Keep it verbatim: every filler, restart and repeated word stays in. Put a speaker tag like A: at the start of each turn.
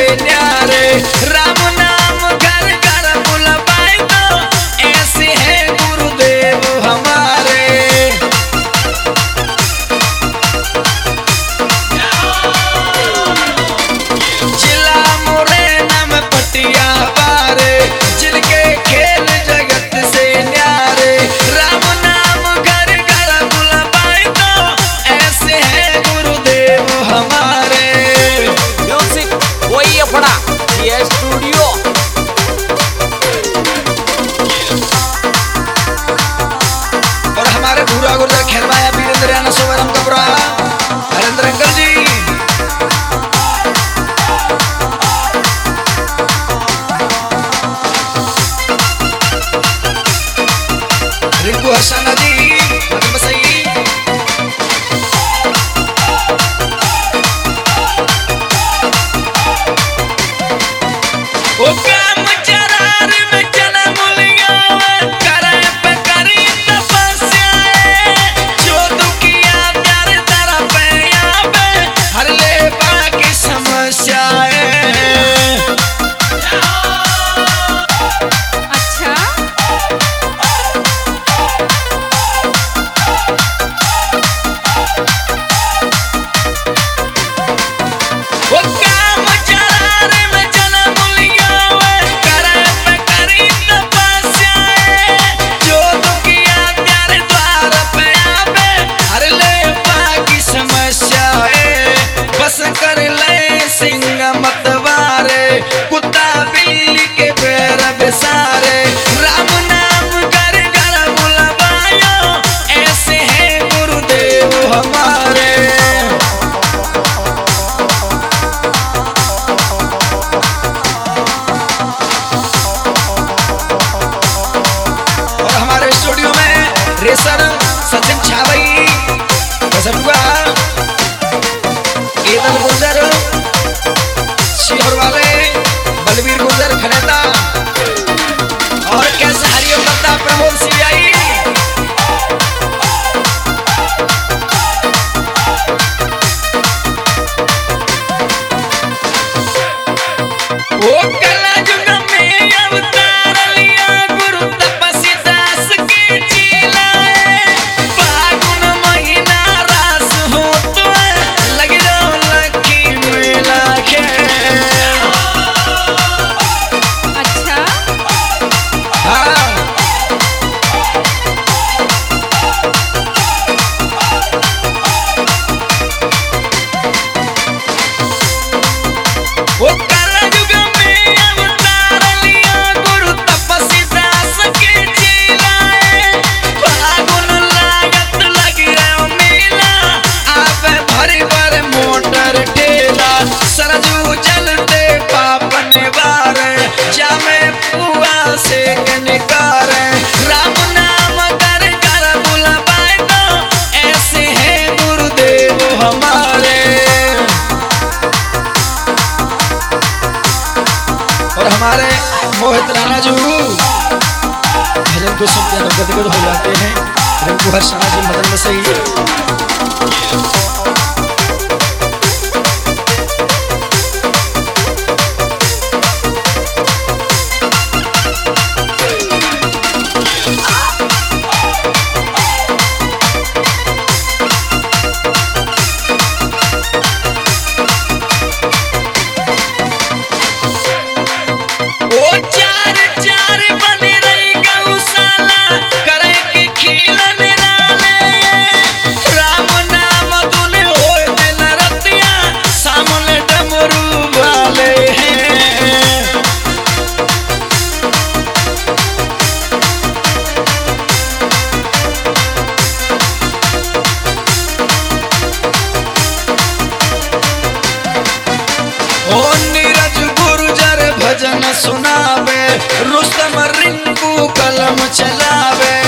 A: न्यारे। राम नाम घर घर बुलवाए तो ऐसे है गुरुदेव हमारे। जिला मुरैना में पटिया बारे, जिनके खेल जगत से न्यारे। राम नाम घर घर बुलवाए तो ऐसे है गुरुदेव हमारे।
B: म्यूजिक वही अपना ये स्टूडियो।
A: और हमारे भूरा गुर्जर खेलवाया वीरेंद्र याना सोवरम कबरा हरेंद्र अंकल जी। रिंकू हसाना जी मदन बसई। ओ काम चरार में चला मुलिया करे पे करी तपस्या। जो दुखिया प्यार तेरा पे आवे हर ले बाकी समस्याएं।
C: अच्छा
A: वो काम चरार में चला मुलिया करे पे करी तपस्या। जो दुखिया प्यार द्वार पे आवे हर ले बाकी समस्याएं। बस कर ले सिंह मतवारे, कुत्ता बिल्ली के पैर बेसारे। राम नाम घर घर बुलवायो ऐसे है गुरुदेव हमारे। और हमारे स्टूडियो में रेसर सचिन छावई, गजबुआ केतन गुर्जर, शिहोर वाले बलवीर गुर्जर खनेता और कैसे हरिओम दत्ता प्रमोद सियाई। ओ कला जुग में अवतार लिया गुरु तपस्वी दास के जिलाए। फागुन महीना रास हो तो लग जाओ लकी मेला के।
C: अच्छा
A: हाँ वो कला जुग में अवतार लिया गुरु तपस्वी दास के जिलाए। फागुन लागत लग रहा मेला आप भरी भर मोटर ठेला। सरजू जलते पापन बारे जामे पुआ से निकारे। राम नाम कर कर बुलवाए तो ऐसे है गुरुदेव हमारे। और हमारे मोहित राणा जी भजन को सुनते गदगद हो जाते हैं। रिंकू हर्षाना जी मदन बसई। ओ चार चार बने रही गौशाला करे के खिलन नाले। राम नाम धुन होए दिन रतिया सामने डमरू वाले हैं। ओ नीरज गुर्जर भजन सुनावे, रुस्तम रिंकू कलम चलावे।